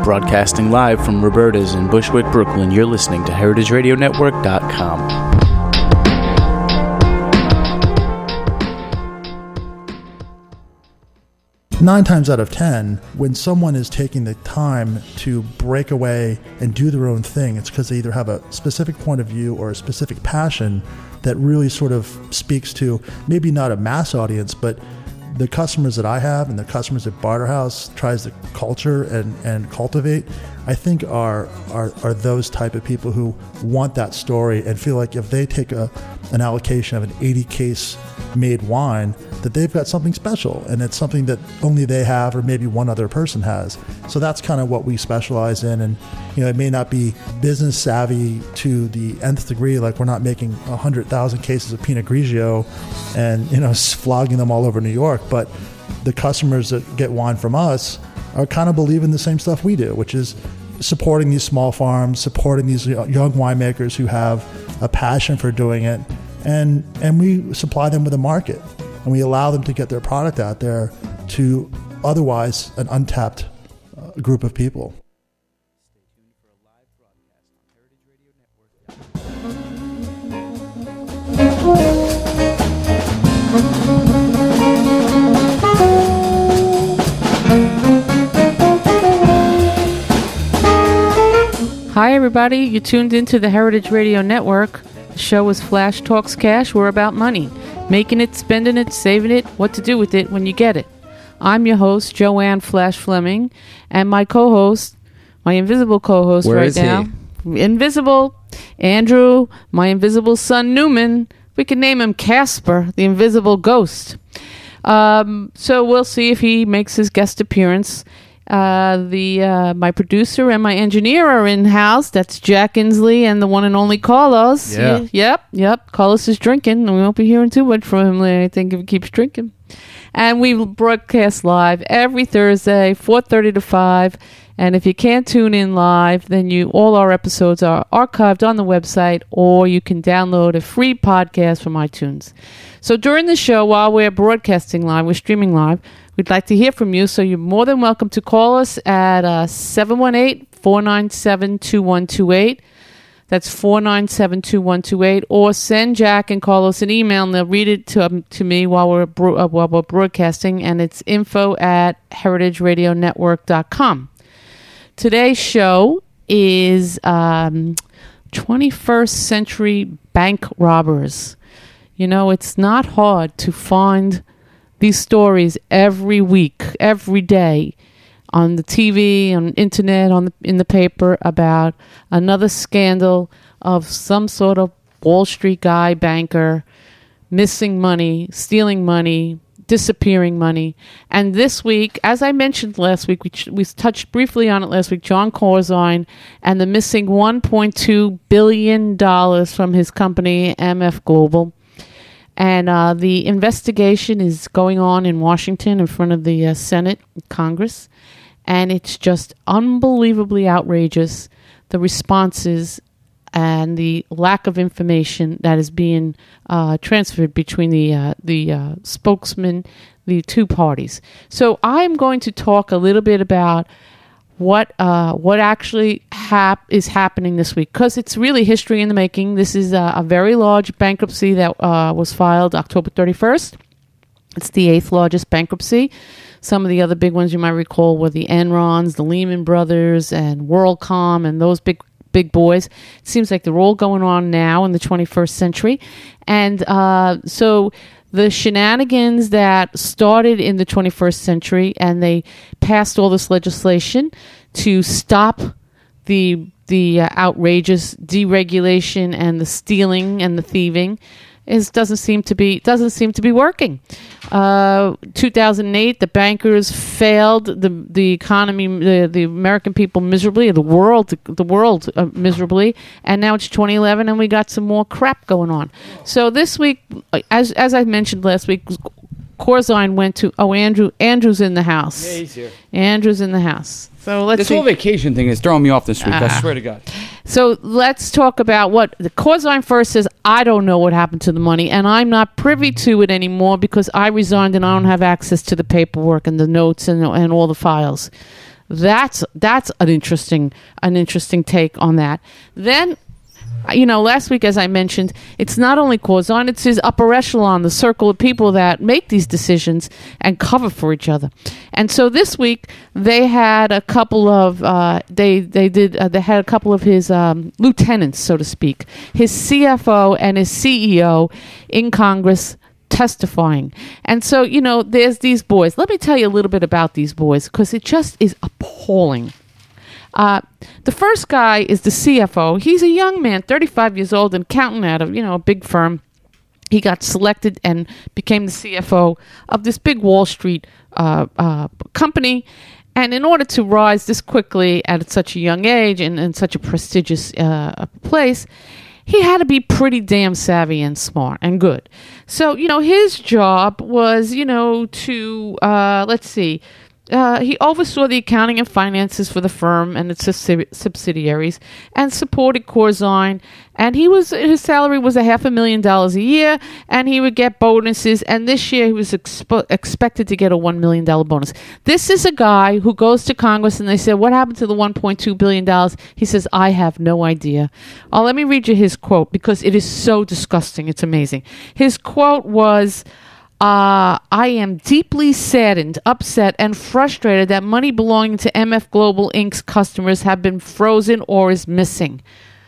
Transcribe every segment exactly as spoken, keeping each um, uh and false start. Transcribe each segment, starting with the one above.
Broadcasting live from Roberta's in Bushwick, Brooklyn, you're listening to heritage radio network dot com. Nine times out of ten, when someone is taking the time to break away and do their own thing, it's because they either have a specific point of view or a specific passion that really sort of speaks to maybe not a mass audience, but the customers that I have and the customers that Barterhouse tries to culture and, and cultivate, I think are, are are those type of people who want that story and feel like if they take a an allocation of an eighty case made wine, that they've got something special and it's something that only they have or maybe one other person has. So that's kind of what we specialize in. And you know, it may not be business savvy to the nth degree, like we're not making one hundred thousand cases of Pinot Grigio and you know flogging them all over New York, but the customers that get wine from us are kind of believing the same stuff we do, which is supporting these small farms, supporting these young winemakers who have a passion for doing it, and and we supply them with a market, and we allow them to get their product out there to otherwise an untapped uh, group of people. Hi, everybody. You tuned into the Heritage Radio Network. The show is Flash Talks Cash. We're about money. Making it, spending it, saving it, what to do with it when you get it. I'm your host, Joanne Flash Fleming, and my co-host, my invisible co-host Where right is now. He? Invisible. Andrew, my invisible son, Newman. We can name him Casper, the invisible ghost. Um, so we'll see if he makes his guest appearance. Uh, the uh, my producer and my engineer are in house. That's Jack Inslee and the one and only Carlos. Yeah. Y- yep, yep. Carlos is drinking, and we won't be hearing too much from him. I think if he keeps drinking. And we broadcast live every Thursday, four thirty to five. And if you can't tune in live, then you all our episodes are archived on the website, or you can download a free podcast from iTunes. So during the show, while we're broadcasting live, we're streaming live, we'd like to hear from you, so you're more than welcome to call us at uh, seven one eight, four nine seven, two one two eight. That's four nine seven, two one two eight. Or send Jack and Carlos an email, and they'll read it to um, to me while we're bro- uh, while we're broadcasting, and it's info at heritage radio network dot com. Today's show is um, twenty-first century bank robbers. You know, it's not hard to find these stories every week, every day, on the T V, on the internet, on the, in the paper about another scandal of some sort of Wall Street guy, banker, missing money, stealing money, disappearing money. And this week, as I mentioned last week, we, we touched briefly on it last week, John Corzine and the missing one point two billion dollars from his company, M F Global. And uh, the investigation is going on in Washington in front of the uh, Senate, Congress. And it's just unbelievably outrageous, the responses and the lack of information that is being uh, transferred between the uh, the uh, spokesman, the two parties. So I'm going to talk a little bit about what uh, what actually hap- is happening this week, because it's really history in the making. This is a, a very large bankruptcy that uh, was filed October thirty-first. It's the eighth largest bankruptcy. Some of the other big ones you might recall were the Enrons, the Lehman Brothers, and WorldCom, and those big big boys. It seems like they're all going on now in the twenty-first century. And uh, so the shenanigans that started in the twenty-first century, and they passed all this legislation to stop the the uh, outrageous deregulation and the stealing and the thieving, is doesn't seem to be doesn't seem to be working. Uh, two thousand eight, the bankers failed the the economy, the, the American people miserably, the world the world uh, miserably, and now it's twenty eleven, and we got some more crap going on. So this week, as as I mentioned last week, Corzine went to oh Andrew Andrew's in the house. Yeah, he's here. Andrew's in the house. So let's This see. whole vacation thing is throwing me off this week. Ah. I swear to God. So let's talk about what the Corzine first says. I don't know what happened to the money, and I'm not privy to it anymore because I resigned and I don't have access to the paperwork and the notes and and all the files. That's that's an interesting an interesting take on that. Then, you know, last week, as I mentioned, it's not only Corzine, it's his upper echelon, the circle of people that make these decisions and cover for each other. And so this week, they had a couple of, uh, they they did, uh, they had a couple of his um, lieutenants, so to speak, his C F O and his C E O in Congress testifying. And so, you know, there's these boys. Let me tell you a little bit about these boys, because it just is appalling. Uh, the first guy is the C F O. He's a young man, thirty-five years old, an accountant out of, you know, a big firm. He got selected and became the C F O of this big Wall Street uh, uh, company. And in order to rise this quickly at such a young age and in such a prestigious uh, place, he had to be pretty damn savvy and smart and good. So, you know, his job was, you know, to, uh, let's see, Uh, he oversaw the accounting and finances for the firm and its subsidiaries and supported Corzine. And he was his salary was a half a million dollars a year, and he would get bonuses. And this year he was expo- expected to get a one million dollars bonus. This is a guy who goes to Congress and they said, what happened to the one point two billion dollars? He says, I have no idea. Oh, let me read you his quote, because it is so disgusting. It's amazing. His quote was, Uh, I am deeply saddened, upset, and frustrated that money belonging to M F Global Incorporated's customers have been frozen or is missing.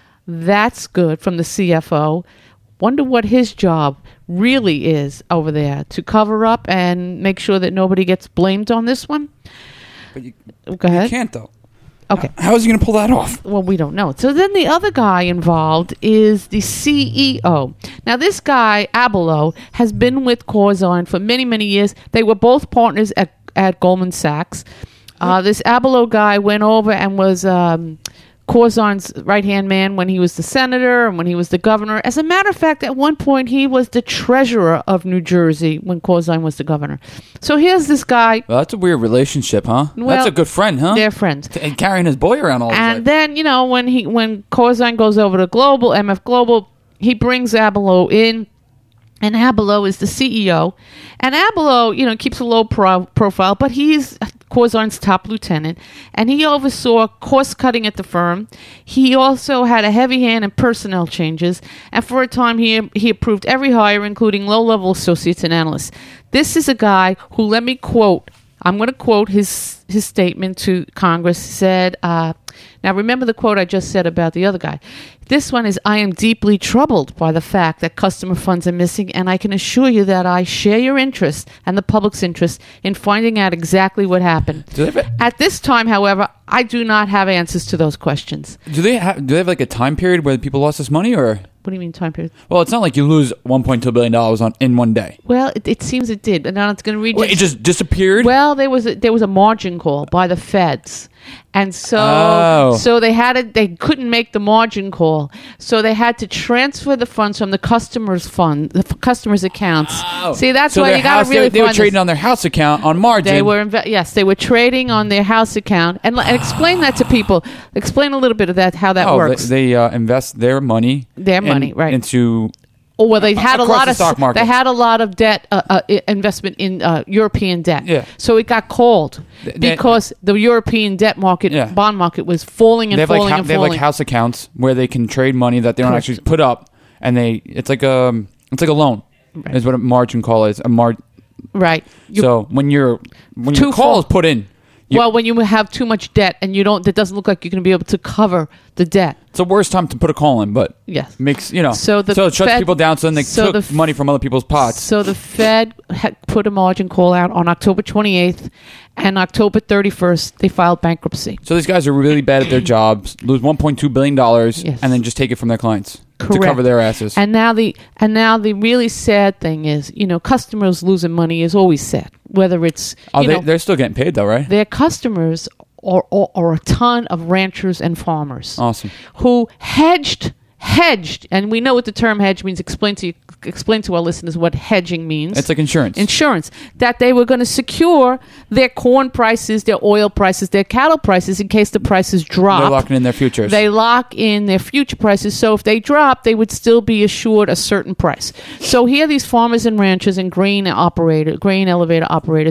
That's good from the C F O. Wonder what his job really is over there, to cover up and make sure that nobody gets blamed on this one. But you, Go ahead. You can't, though. Okay. How is he going to pull that off? Well, we don't know. So then the other guy involved is the C E O. Now, this guy, Abelow, has been with Corzine for many, many years. They were both partners at, at Goldman Sachs. Uh, this Abelow guy went over and was um, Corzine's right-hand man when he was the senator and when he was the governor. As a matter of fact, at one point, he was the treasurer of New Jersey when Corzine was the governor. So here's this guy. Well, that's a weird relationship, huh? Well, that's a good friend, huh? They're friends. And carrying his boy around all the time. And then, you know, when he when Corzine goes over to Global, M F Global, he brings Abelow in. And Abelow is the C E O. And Abelow, you know, keeps a low pro- profile, but he's Corzine's top lieutenant. And he oversaw cost cutting at the firm. He also had a heavy hand in personnel changes. And for a time, he he approved every hire, including low-level associates and analysts. This is a guy who, let me quote, I'm going to quote his, his statement to Congress. He said, uh, now remember the quote I just said about the other guy. This one is, I am deeply troubled by the fact that customer funds are missing, and I can assure you that I share your interest and the public's interest in finding out exactly what happened. Do they have, At this time, however, I do not have answers to those questions. do they have, do they have like a time period where people lost this money, or? What do you mean time period? Well, it's not like you lose one point two billion dollars on in one day. Well, it, it seems it did. And now it's going to read you. Wait, it just disappeared? Well, there was a, there was a margin call by the feds, and so Oh. so they had it. They couldn't make the margin call, so they had to transfer the funds from the customer's fund, the f- customer's accounts. Oh. See, that's so why their you got house, to really. They, they were find trading this. on their house account on margin. They were inve- yes, they were trading on their house account, and, and explain that to people. Explain a little bit of that, how that oh, works. They, they uh, invest their money, Their in- money, right. into. Oh, well, they had a across lot the of stock market. they had a lot of debt uh, uh, i- investment in uh, European debt. Yeah. So it got called Th- they- because the European debt market, Yeah. bond market, was falling and They have falling like hou- and they have falling. like house accounts where they can trade money that they don't Correct. actually put up, and they it's like a it's like a loan. Right. Is what a margin call is. A mar- right. You- So when you're when Too your call full. is put in, you, well, when you have too much debt and you don't, it doesn't look like you're going to be able to cover the debt. it's the worst time to put a call in, but Yes. makes you know So the it shuts Fed- people down. So then they so took the f- money from other people's pots. So the Fed had put a margin call out on October twenty-eighth, and October thirty-first they filed bankruptcy. So these guys are really bad at their jobs, lose one point two billion dollars, Yes. and then just take it from their clients to Correct. cover their asses. And now the and now the really sad thing is, you know, customers losing money is always sad. Whether it's oh, you they, know, they're still getting paid though, right? their customers are, are are a ton of ranchers and farmers Awesome. who hedged hedged, and we know what the term hedge means. Explain to you, explain to our listeners what hedging means. It's like insurance. Insurance, that they were going to secure their corn prices, their oil prices, their cattle prices in case the prices drop. They're locking in their futures. They lock in their future prices, so if they drop, they would still be assured a certain price. So here, these farmers and ranchers and grain operator, grain elevator operators,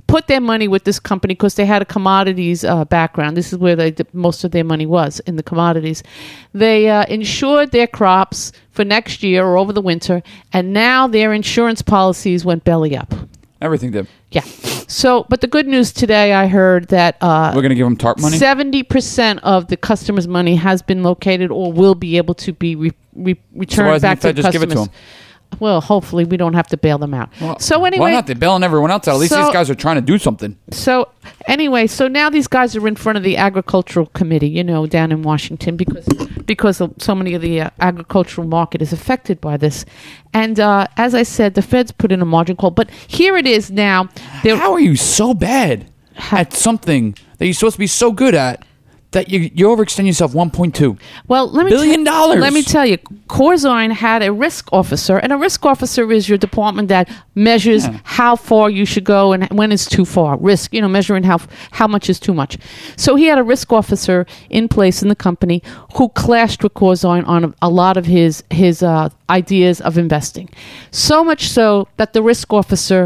put their money with this company because they had a commodities uh, background. This is where they, most of their money was, in the commodities. They uh, insured their crops for next year or over the winter, and now their insurance policies went belly up. Everything did. Yeah. So, but the good news today, I heard that uh, we're going to give them TARP money. seventy percent of the customers' money has been located or will be able to be re- re- returned so why back the Fed to just customers. Give it to them? Well, hopefully we don't have to bail them out. Well, so anyway, why not? They're bailing everyone else out. At least so, these guys are trying to do something. So anyway, so now these guys are in front of the agricultural committee, you know, down in Washington, because because of so many of the uh, agricultural market is affected by this. And uh, as I said, the Fed's put in a margin call, but here it is now. How are you so bad at something that you're supposed to be so good at? That you you overextend yourself one point two well, let me billion te- dollars. Let me tell you, Corzine had a risk officer, and a risk officer is your department that measures Yeah. how far you should go and when it's too far. Risk, you know, measuring how how much is too much. So he had a risk officer in place in the company who clashed with Corzine on a, a lot of his his uh, ideas of investing. So much so that the risk officer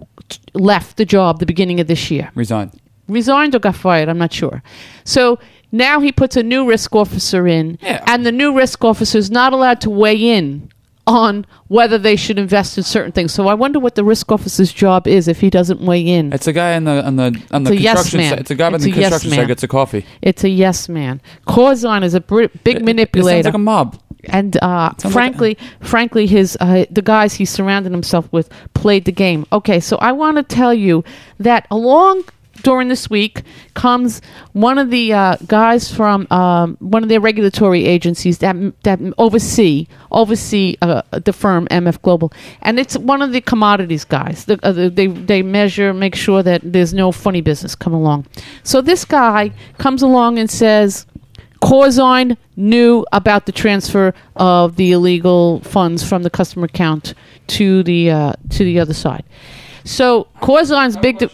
left the job the beginning of this year. Resigned. Resigned or got fired, I'm not sure. So now he puts a new risk officer in, Yeah. and the new risk officer is not allowed to weigh in on whether they should invest in certain things. So I wonder what the risk officer's job is if he doesn't weigh in. It's a guy on the on the on the It's a yes construction man. site. It's a guy on It's the a yes construction man. site gets a coffee. It's a yes man. Corzine is a br- big It- manipulator. It sounds like a mob. And uh, Sounds frankly, frankly, his uh, the guys he surrounded himself with played the game. Okay, so I want to tell you that along during this week comes one of the uh, guys from um, one of their regulatory agencies that that oversee oversee uh, the firm M F Global, and it's one of the commodities guys. The, uh, the, they they measure, make sure that there's no funny business come along. So this guy comes along and says, Corzine knew about the transfer of the illegal funds from the customer account to the uh, to the other side. So Corzine's big. De-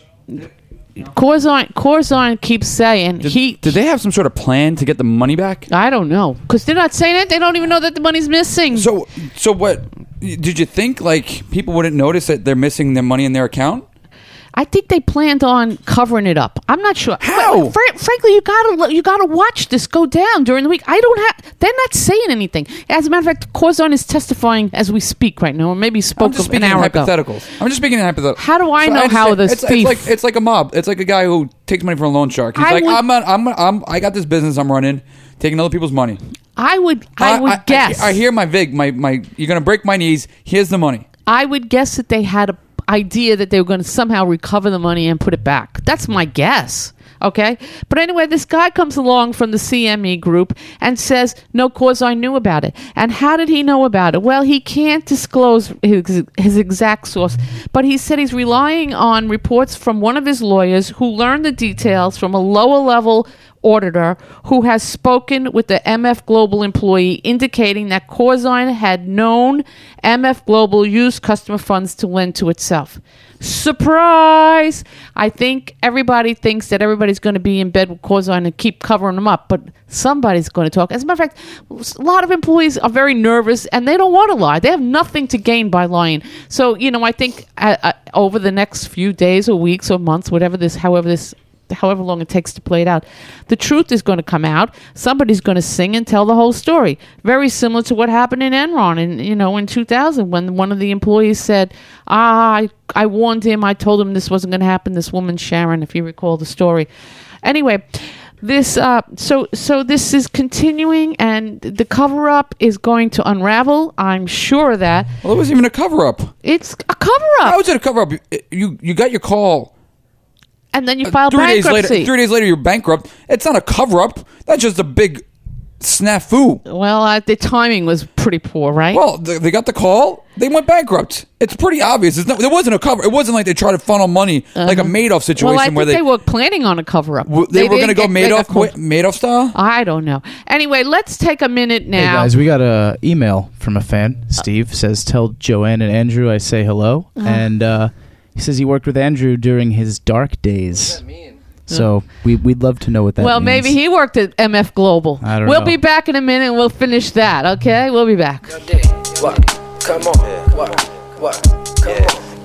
Corzine, Corzine keeps saying Did, he. did they have some sort of plan to get the money back? I don't know, because they're not saying it. They don't even know that the money's missing. So so what? Did you think like people wouldn't notice that they're missing their money in their account? I think they planned on covering it up. I'm not sure. How? Fr- frankly, you gotta you gotta watch this go down during the week. I don't have. They're not saying anything. As a matter of fact, Corzine is testifying as we speak right now, or maybe spoke I'm just an speaking in hour ago. hypotheticals. I'm just speaking in hypotheticals. How do I So know just how say- this it's, thief? it's like it's like a mob. It's like a guy who takes money from a loan shark. He's I like, would- I'm, a, I'm, a, I'm, I got this business I'm running, taking other people's money. I would. I would I, guess. I, I hear my vig. My my. You're gonna break my knees. Here's the money. I would guess that they had a idea that they were going to somehow recover the money and put it back. That's my guess. Okay? But anyway, this guy comes along from the C M E group and says, no, Corzine knew about it. And how did he know about it? Well, he can't disclose his, his exact source, but he said he's relying on reports from one of his lawyers who learned the details from a lower level auditor who has spoken with the M F Global employee, indicating that Corzine had known M F Global used customer funds to lend to itself. Surprise! I think everybody thinks that everybody's going to be in bed with Corzine and keep covering them up, but somebody's going to talk. As a matter of fact, a lot of employees are very nervous and they don't want to lie. They have nothing to gain by lying. So, you know, I think uh, uh, over the next few days or weeks or months, whatever this, however this however long it takes to play it out, the truth is going to come out. Somebody's going to sing and tell the whole story. Very similar to what happened in Enron in, you know, in two thousand, when one of the employees said, ah, I, I warned him, I told him this wasn't going to happen. This woman, Sharon, if you recall the story. Anyway, this uh, so so this is continuing, and the cover-up is going to unravel. I'm sure of that. Well, it wasn't even a cover up. It's a cover-up. How was it a cover up? You you got your call. And then you file three days bankruptcy. later, three days later, you're bankrupt. It's not a cover up. That's just a big snafu. Well, uh, the timing was pretty poor, right? Well, they, they got the call. They went bankrupt. It's pretty obvious. It's not, there wasn't a cover. It wasn't like they tried to funnel money like a Madoff situation well, I think where they, they, were planning on a cover-up. w- they, were going to didn't go get- they got Madoff caught. Madoff style. I don't know. Anyway, let's take a minute now. Hey guys, we got a email from a fan. Steve says, "Tell Joanne and Andrew I say hello." Uh-huh. And uh, he says he worked with Andrew during his dark days. So we we'd love to know what that well, means. maybe he worked at M F Global. I don't we'll know. be back in a minute and we'll finish that, okay? We'll be back. What? Come on. What? What? Come on.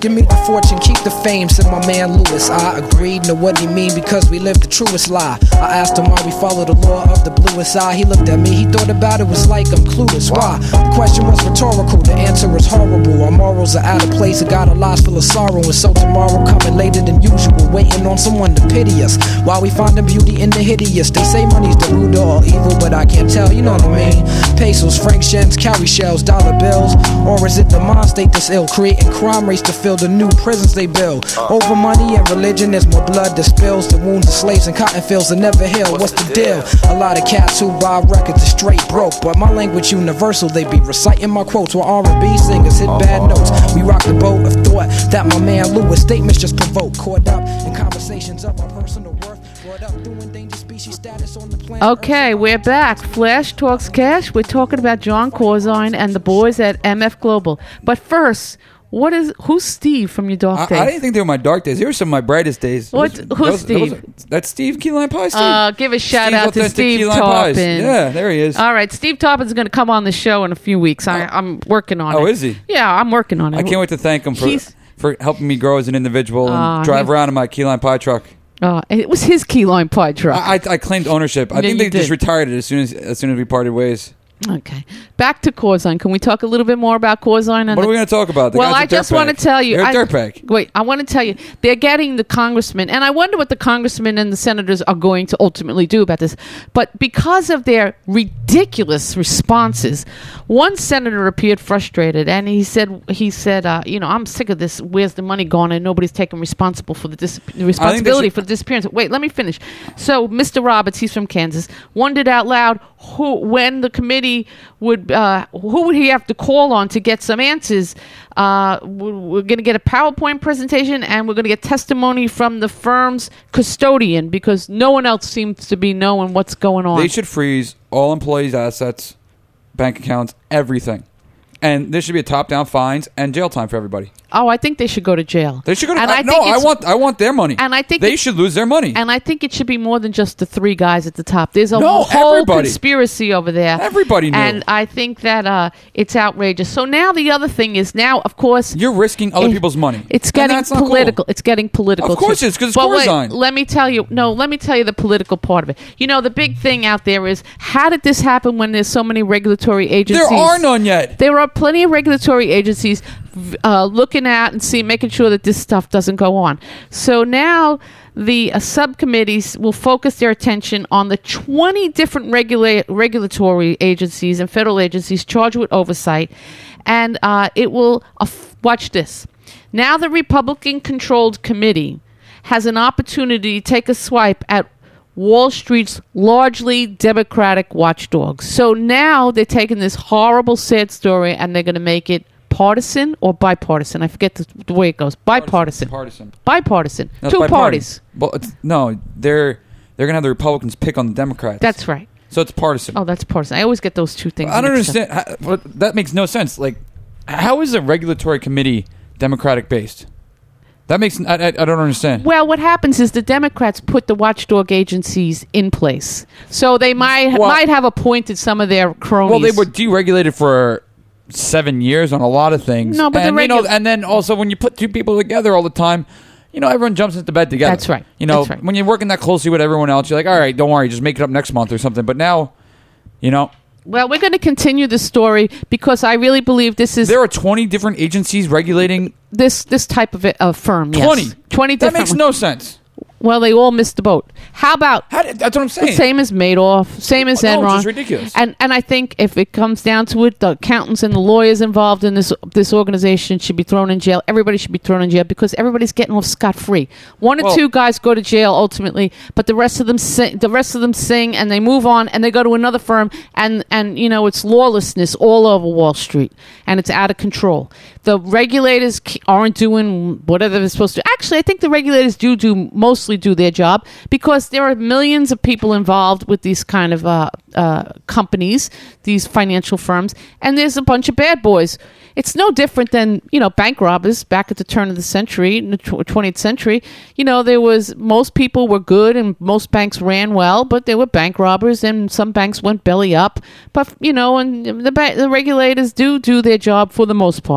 give me the fortune, keep the fame, said my man Lewis. I agreed, know what he mean, because we live the truest lie. I asked him why we follow the law of the bluest eye. He looked at me, he thought about it, was like I'm clueless. Why? The question was rhetorical, the answer is horrible. Our morals are out of place, I got a lives full of sorrow. And so tomorrow coming later than usual, waiting on someone to pity us, while we find the beauty in the hideous. They say money's the root of all evil, but I can't tell, you know what I mean. Pesos, franc shens, cowrie shells, dollar bills, or is it the mind state that's ill, creating crime rates to fill the new prisons they build? Over money and religion, there's more blood that spills. The wounds of slaves and cotton fields that never heal. What's the deal? A lot of cats who buy records are straight broke, but my language universal. They be reciting my quotes while R and B singers hit bad notes. We rock the boat of thought that my man Lewis statements just provoke. Caught up in conversations of our personal worth. Brought up doing dangerous species status on the planet. Okay, we're back. Flash Talks Cash. We're talking about John Corzine and the boys at M F Global. But first, what is who's Steve from your dark days? I, I didn't think they were my dark days. They were some of my brightest days. What? Those, who's those, Steve? Those, that's Steve Key Lime Pie. Steve. Uh, give a shout Steve out to Authentic Steve Key Lime Pies. Tarpon. Yeah, there he is. All right, Steve Tarpon is going to come on the show in a few weeks. I, I'm working on it. Oh, is he? Yeah, I'm working on it. I can't wait to thank him for He's- for helping me grow as an individual and Uh, drive he- around in my Key Lime Pie truck. Uh, it was his key lime pie truck. I, I, I claimed ownership. I Yeah, think you they just did. retired it as soon as as soon as we parted ways. Okay, back to Corzine. Can we talk a little bit more about Corzine? And What the- are we going to talk about? The well, guy's a I just dirtbag. want to tell you. You're a I, dirtbag. Wait, I want to tell you. They're getting the congressmen, and I wonder what the congressmen and the senators are going to ultimately do about this. But because of their ridiculous responses, one senator appeared frustrated, and he said, "He said, uh, you know, I'm sick of this. Where's the money gone? And nobody's taking responsible for the dis- responsibility should- for the disappearance." Wait, let me finish. So, Mister Roberts, he's from Kansas, wondered out loud who, when the committee would, uh, who would he have to call on to get some answers? Uh, we're we're going to get a PowerPoint presentation, and we're going to get testimony from the firm's custodian, because no one else seems to be knowing what's going on. They should freeze all employees' assets, bank accounts, everything. And there should be a top-down fines and jail time for everybody. Oh, I think they should go to jail. They should go to And I, I No, think I it's- want I want their money. And I think they it- should lose their money. And I think it should be more than just the three guys at the top. There's a No, whole everybody. conspiracy over there. Everybody knew. And I think that uh, it's outrageous. So now the other thing is, now, of course, You're risking other it- people's money. It's And getting that's not cool. political. It's getting political. Of course too. it is, 'cause it's But wait, Corzine. let me tell you. No, let me tell you the political part of it. You know, the big thing out there is, how did this happen when there's so many regulatory agencies? There are none yet. There are plenty of regulatory agencies uh, looking at and see, making sure that this stuff doesn't go on. So now the uh, subcommittees will focus their attention on the twenty different regula- regulatory agencies and federal agencies charged with oversight, and uh, it will uh, f- watch this. Now the Republican-controlled committee has an opportunity to take a swipe at Wall Street's largely Democratic watchdogs. So now they're taking this horrible, sad story, and they're going to make it partisan or bipartisan. I forget the, the way it goes. Bipartisan. Partisan. Bipartisan. No, Two by parties. Party. Well, it's, no, they're they're gonna have the Republicans pick on the Democrats. That's right. So it's partisan. Oh, that's partisan. I always get those two things I don't mixed up. understand. How, what- that makes no sense. Like, how is a regulatory committee Democratic based? That makes I, I, I don't understand. Well, what happens is the Democrats put the watchdog agencies in place, so they might Well- might have appointed some of their cronies. Well, they were deregulated for seven years on a lot of things. No, but the and, you know, regu- and then also when you put two people together all the time, you know, everyone jumps into bed together. That's right. You know, That's right. when you're working that closely with everyone else, you're like, all right, don't worry, just make it up next month or something. But now, you know, Well, we're going to continue the story because I really believe this is there are twenty different agencies regulating this this type of, a, of firm. Yes. twenty. twenty That different makes no sense. Well, they all missed the boat. How about How did, that's what I'm saying. same as Madoff, same as No, it's Enron? just ridiculous. And and I think if it comes down to it, the accountants and the lawyers involved in this this organization should be thrown in jail. Everybody should be thrown in jail because everybody's getting off scot free. One or Well- two guys go to jail ultimately, but the rest of them sing, the rest of them sing and they move on and they go to another firm and and you know it's lawlessness all over Wall Street and it's out of control. The regulators c- aren't doing whatever they're supposed to. Actually, I think the regulators do do mostly do their job because there are millions of people involved with these kind of uh, uh, companies, these financial firms, and there's a bunch of bad boys. It's no different than, you know, bank robbers back at the turn of the century, in the tw- twentieth century. You know, there was, most people were good and most banks ran well, but there were bank robbers and some banks went belly up. But, you know, and the, ba- the regulators do do their job for the most part.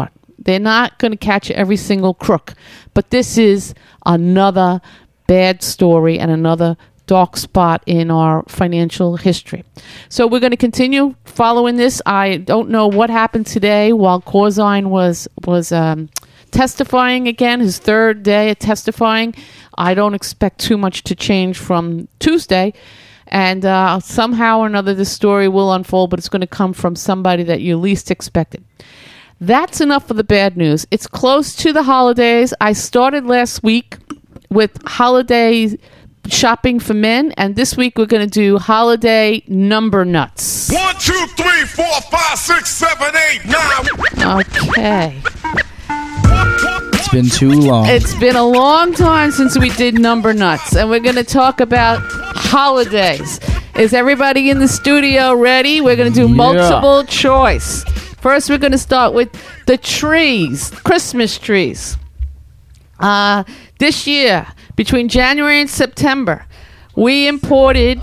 They're not going to catch every single crook. But this is another bad story and another dark spot in our financial history. So we're going to continue following this. I don't know what happened today while Corzine was was um, testifying again, his third day of testifying. I don't expect too much to change from Tuesday. And uh, somehow or another, this story will unfold, but it's going to come from somebody that you least expected. That's enough for the bad news. It's close to the holidays. I started last week with holiday shopping for men, and this week we're going to do holiday number nuts. One, two, three, four, five, six, seven, eight, nine. Okay. It's been too long. It's been a long time since we did number nuts, and we're going to talk about holidays. Is everybody in the studio ready? We're going to do multiple yeah. choice. First, we're going to start with the trees, Christmas trees. Uh, this year, between January and September, we imported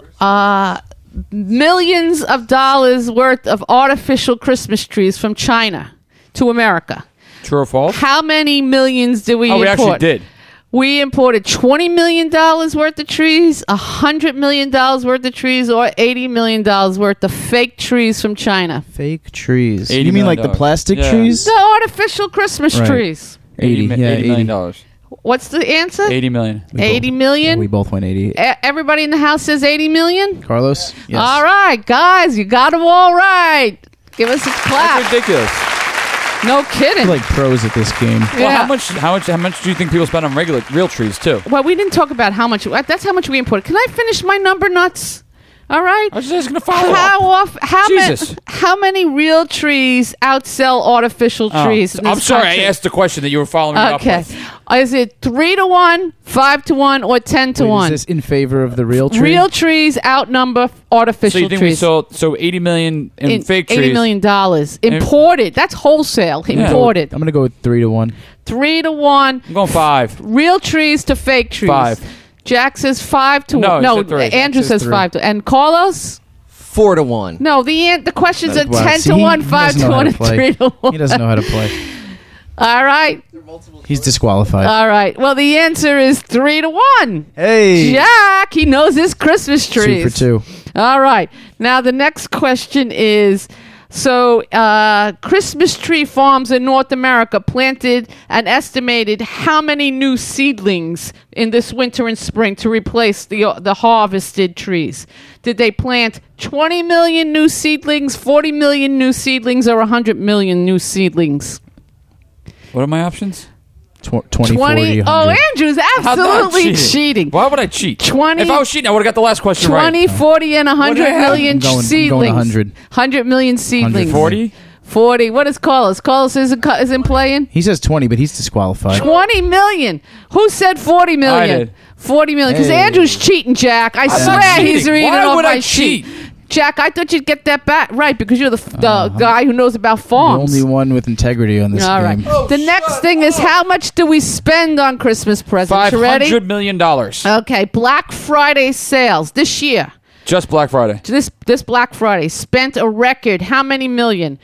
uh, millions of dollars worth of artificial Christmas trees from China to America. True or false? How many millions did we oh, import? we actually did. We imported twenty million dollars worth of trees, one hundred million dollars worth of trees, or eighty million dollars worth of fake trees from China. Fake trees. You mean like the plastic yeah. trees? The artificial Christmas right. trees. eighty, eighty, yeah, eighty million dollars. What's the answer? eighty million. We eighty both, million? We both went eighty. E- everybody in the house says eighty million? Carlos? Yes. All right, guys, you got them all right. Give us a clap. That's ridiculous. No kidding. We're like pros at this game. Well, Yeah. how much? How much? How much do you think people spend on regular real trees too? Well, we didn't talk about how much. That's how much we imported. Can I finish my number nuts? All right. I was just going to follow How up. off? How many? Jesus. How many real trees outsell artificial Oh, trees? in I'm this sorry, country? I asked the question that you were following me up Okay. with. Is it three to one, five to one, or ten to Wait, one? is this in favor of the real tree? Real trees outnumber artificial So you think trees. we sold so eighty million in, in fake trees? eighty million dollars imported. That's wholesale. Imported. I'm going to go with three to one. Three to one. I'm going five. Real trees to fake trees. Five. Jack says five to No, one. he No, said three. Andrew Jack says says three. five to. And Carlos? Four to one. No, the an- the questions are Wow, ten see, to he- one, he five doesn't to know how one, to and play. three to one. He doesn't know how to play. All right. He's disqualified. All right. Well, the answer is three to one. hey! Jack, he knows his Christmas Two trees. for two. All right. Now, the next question is, so uh, Christmas tree farms in North America planted an estimated how many new seedlings in this winter and spring to replace the uh, the harvested trees? Did they plant twenty million new seedlings, forty million new seedlings, or one hundred million new seedlings? What are my options? Tw- twenty, twenty. forty, Oh, one hundred. Andrew's How'd that absolutely cheat? cheating. Why would I cheat? twenty If I was cheating, I would have got the last question twenty, right. forty, and one hundred What the hell? million I'm going- I'm going seedlings. one hundred. one hundred million seedlings. forty? forty. What is Carlos? Carlos isn't, co- isn't playing? He says twenty, but he's disqualified. twenty million. Who said forty million? I did. forty million. Because Hey. Andrew's cheating, Jack. I I'm not swear he's cheating. reading Why off would my I sheet. cheat? Jack, I thought you'd get that back right because you're the, f- the Uh-huh. guy who knows about The farms. only one with integrity on this All right. game. the next thing is how much do we spend on Christmas presents? Five You ready? hundred million dollars. Okay, Black Friday sales this year. Just Black Friday. This this Black Friday spent a record how many million?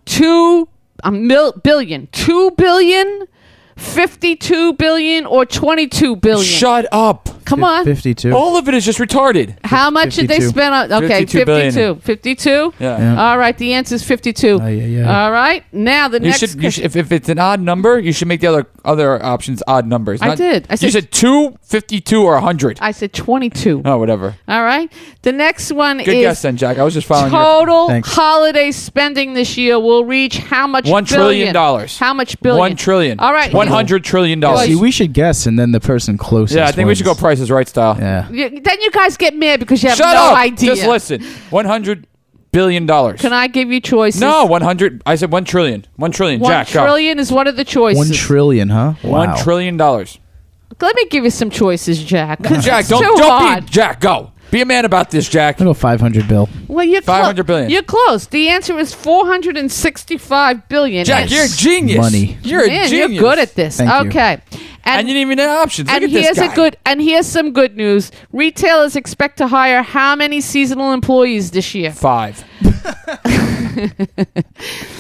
Two a mil, billion. Two billion, fifty-two billion, or twenty-two billion. Shut up. Come on. fifty-two. All of it is just retarded. How much did they fifty-two. spend on? Okay, fifty-two billion. fifty-two. fifty-two. Yeah. Yeah. All right, the answer is fifty-two. Ay, ay, ay. All right, now the You next. should, you should if, if it's an odd number, you should make the other other options odd numbers. I Not- did. I you said- said two, fifty-two, or one hundred. I said twenty-two. Oh, whatever. All right, the next one Good is guess then, Jack. I was just following your... total Thanks. holiday spending this year will reach how much? One billion? trillion dollars. How much billion? One trillion. All right. One hundred trillion dollars. See, we should guess, and then the person closest Yeah, I think we should go wins. Price is Right style. Yeah. You- then you guys get mad because you have Shut no up. idea. Just listen. One hundred billion dollars. Can I give you choices? No, one hundred. I said one trillion. One trillion. One Jack, trillion is one of the choices. One trillion, huh? go. Wow. One trillion dollars. Let me give you some choices, Jack. Jack, It's don't too don't hard. be Jack. Go. Be a man about this, Jack. I'm going to go five hundred bill. Well, you're five hundred billion. You're close. The answer is four hundred sixty-five billion. Jack, And- you're a genius. Money. You're a Man, genius. you're good at this. Thank you. Okay. And you didn't even have options. Look And at this here's guy. a good and here's some good news. Retailers expect to hire how many seasonal employees this year? Five.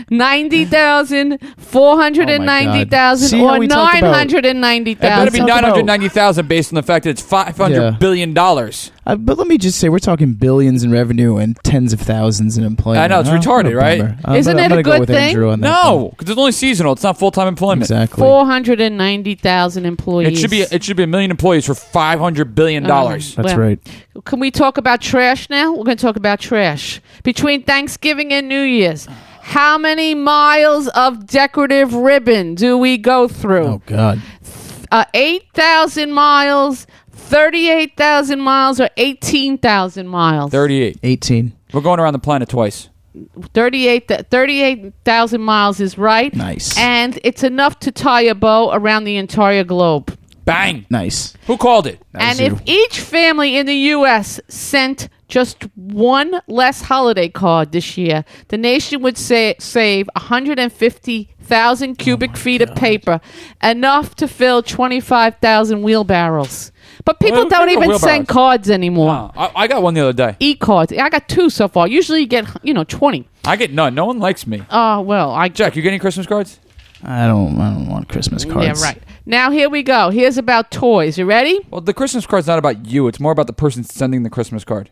ninety thousand, four hundred ninety thousand, Oh, my God. See how or we talk about- nine hundred ninety It better thousand. be Talk nine about- hundred ninety thousand based on the fact that it's five hundred Yeah. billion dollars. Uh, but let me just say, we're talking billions in revenue and tens of thousands in employment. I know, it's Huh? retarded, What a right? bummer. I'm Isn't gonna- it I'm a gonna go good with thing? Andrew on that No, because it's only seasonal. It's not full time one. employment. Exactly. four hundred ninety thousand employees. It should be it should be a million employees for five hundred billion dollars. Um, That's well, right. Can we talk about trash now? We're going to talk about trash. Between Thanksgiving and New Year's, how many miles of decorative ribbon do we go through? Oh God. Uh, eight thousand miles, thirty-eight thousand miles, or eighteen thousand miles? Thirty-eight. eighteen. We're going around the planet twice. thirty-eight th- thirty-eight thousand miles is right. Nice. And it's enough to tie a bow around the entire globe. Bang. Nice. Who called it? And Nice. if each family in the U S sent just one less holiday card this year, the nation would sa- save one hundred fifty thousand cubic feet of paper, enough to fill twenty-five thousand wheelbarrows. But people Well, don't people even wheelbarrows. send cards anymore. Oh, I, I got one the other day. E-cards. I got two so far. Usually you get, you know, twenty. I get none. No one likes me. Oh, well, I... Jack, you getting Christmas cards? I don't. I don't want Christmas cards. Yeah, right. Now, here we go. Here's about toys. You ready? Well, the Christmas card's not about you. It's more about the person sending the Christmas card.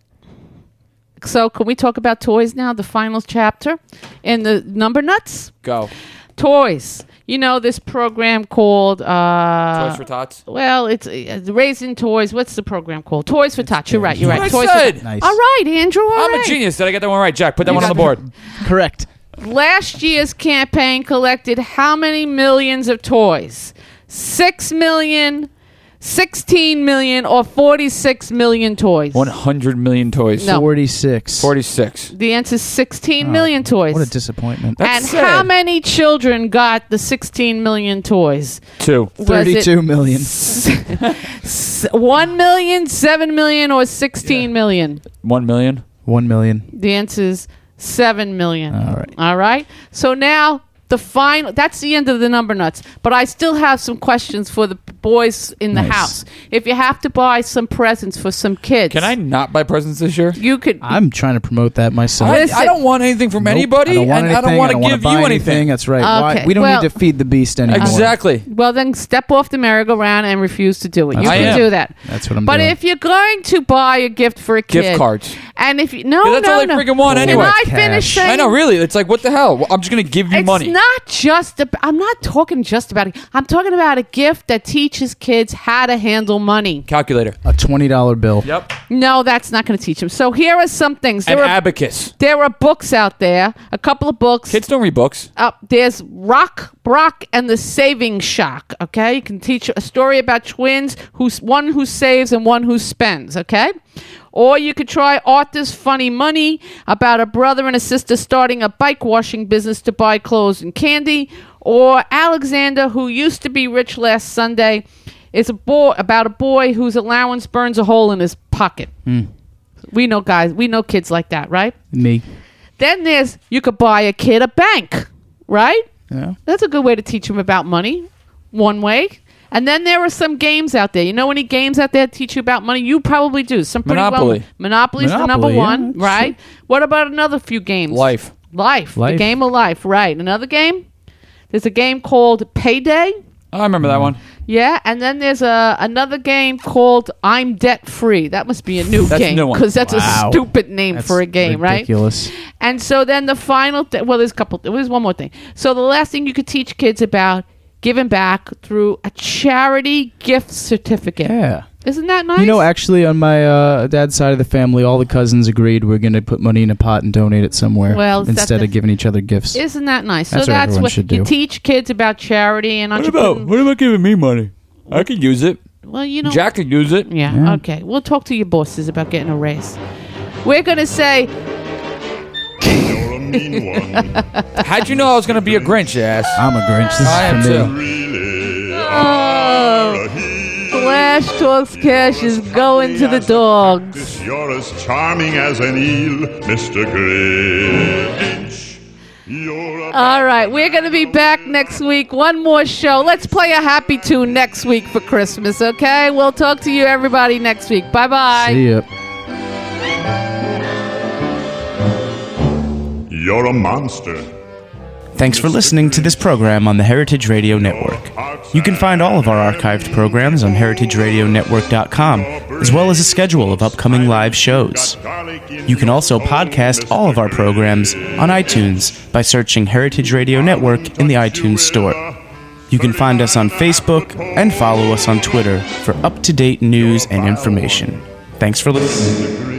So, can we talk about toys now? The final chapter in the Number Nuts? Go. Toys. You know this program called... Uh, Toys for Tots. Well, it's uh, Raising Toys. What's the program called? Toys for Tots. You're right. You're right. I Toys said. For Nice. All right, Andrew. All I'm right. a genius. Did I get that one right? Jack, put that You one on the got- board. Correct. Last year's campaign collected how many millions of toys? Six million, sixteen million, or forty-six million toys? one hundred million toys. No. Forty-six. forty-six. The answer is sixteen Oh, million toys. What a disappointment. That's and sad. how many children got the sixteen million toys? Two. Was it Thirty-two million. s- s- one million, seven million, or sixteen million? One million. One million. The answer is seven million. All right. All right. So now the final. That's the end of the Number Nuts. But I still have some questions for the boys in the Nice. house. If you have to buy some presents for some kids, Can I not buy presents this year? You could. I'm trying to promote that myself. I, Listen. I don't want anything from Nope. anybody, I don't want and anything. I don't want to wanna give buy you anything. That's right. Why- Okay, We don't well- need to feed the beast anymore. Exactly. Well, then step off the merry-go-round and refuse to do it. You That's I can am. do that. That's what I'm But doing. if you're going to buy a gift for a kid, Gift cards. and if you no, 'Cause that's no, all they no. freaking want Can anyway. I Cash. finish saying? I know, really. It's like, what the hell? Well, I'm just going to give you It's money. not just. A, I'm not talking just about it. I'm talking about a gift that teaches kids how to handle money. Calculator. a twenty dollar bill. Yep. No, that's not going to teach them. So here are some things. An There are, abacus. there are books out there. A couple of books. Kids don't read books. Uh, there's Rock, Brock, and the Saving Shock. Okay, you can teach a story about twins, who's one who saves and one who spends. Okay, or you could try Arthur's Funny Money, about a brother and a sister starting a bike washing business to buy clothes and candy. Or Alexander, who used to be rich last Sunday, is a boy about a boy whose allowance burns a hole in his pocket. We know guys, we know kids like that, right? Me. Then there's you could buy a kid a bank, right? Yeah. That's a good way to teach them about money. One way. And then there are some games out there. You know any games out there that teach you about money? You probably do. Some pretty Monopoly. well. Monopoly's the number Monopoly, yeah, one, that's right? What about another few games? Life. Life. The Life. game of life, right. Another game? There's a game called Payday. Oh, I remember that one. Yeah, and then there's a another game called I'm Debt Free. That must be a new That's a game new one. because that's Wow. a stupid name That's for a game, right? ridiculous. And so then the final, th- well, there's a couple. There's one more thing. So the last thing you could teach kids about giving back through a charity gift certificate. Yeah. Isn't that nice? You know, actually, on my uh, dad's side of the family, all the cousins agreed we're going to put money in a pot and donate it somewhere Well, is that instead the- of giving each other gifts. Isn't that nice? That's so what that's everyone what should you do. teach kids about charity and What about, entrepreneurship. what about giving me money? I could use it. Well, you know. Jack could use it. Yeah, Yeah. okay. We'll talk to your bosses about getting a raise. We're going to say, You're a mean one. How'd you know I was going to be a Grinch, you ass? I'm a Grinch. This I am is for too. me. Really oh, are he. Flash Talks Cash is going to the dogs. You're as charming as an eel, Mister Grinch. You're a All right, we're going to be back next week. One more show. Let's play a happy tune next week for Christmas, okay? We'll talk to you, everybody, next week. Bye-bye. See ya. You're a monster. Thanks for listening to this program on the Heritage Radio Network. You can find all of our archived programs on heritage radio network dot com, as well as a schedule of upcoming live shows. You can also podcast all of our programs on iTunes by searching Heritage Radio Network in the iTunes Store. You can find us on Facebook and follow us on Twitter for up-to-date news and information. Thanks for listening.